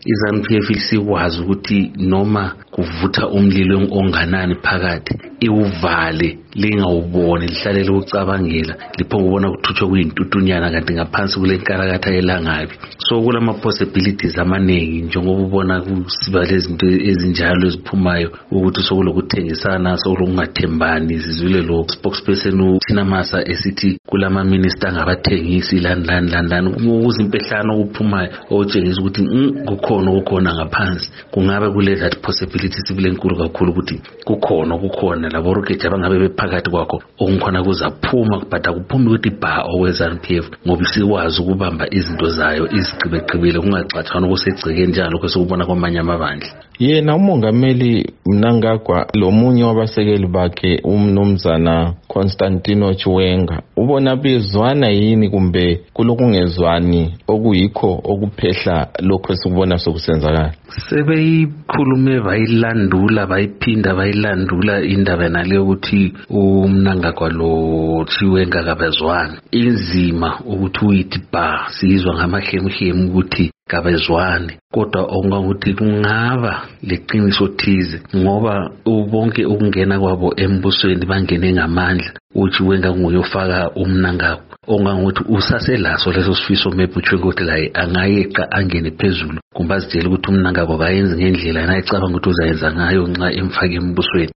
iZANU-PF isikwazi ukuthi noma kuvutha umlilo onganani phakathi iwuvale lingawuboni lihlale lokucabangela liphonga ubona kuthutshwa kuyintutunyana kanti ngaphansi kule nkalakatha yelangabi. So kulama possibilities amaningi njengoba ubona kusiba lezinto ezinjalo eziphumayo ukuthi sokulokuthengisana sokulungathembani sizwile lo spokesperson uThina Masa esithi kulama minister ngabathengisi landani ukuze impehlano okuphumayo otshengisa ukuthi kukhona ngaphansi kungabe kule that possibility sibile enkulu kakhulu ukuthi kukhona labo rocket abangabe bephakathi kwakho okunkhona kuzaphuma but akuphumi ukuthi ba oweZANU-PF ngoba sikwazi ukubamba izinto zayo izigqibeqibile kungaxathwana okusegceke njalo kwesokubona kwamanye amabandla. Yena umongameli Mnangagwa lomunye wabasekeli bakhe umnumzana Constantino Chiwenga ubona bezwana yini kumbe kulokungezwani okuyikho okuphehla lokho sikubona sokusenzakala? Sebeyikhulume bayilandula bayiphinda bayilandula indaba naleyo ukuthi uMnangagwa lo Chiwenga kabezwani inzima ukuthi uyithi ba sizwa ngamahlemuhlemu ukuthi kabezwani kodwa ongakuthi kungaba leqiniso thize ngoba bonke ukungena kwabo embusweni bangene ngamandla uChiwenga nguyofaka uMnangagwa ongangokuthi usaselaso leso sifiso mebutshwe ukuthi la angayeqa angene phezulu kumbe azitshela ukuthi uMnangagwa bayenze ngendlela nayicabanga ukuthi uzayenza ngayo nxa emfake embusweni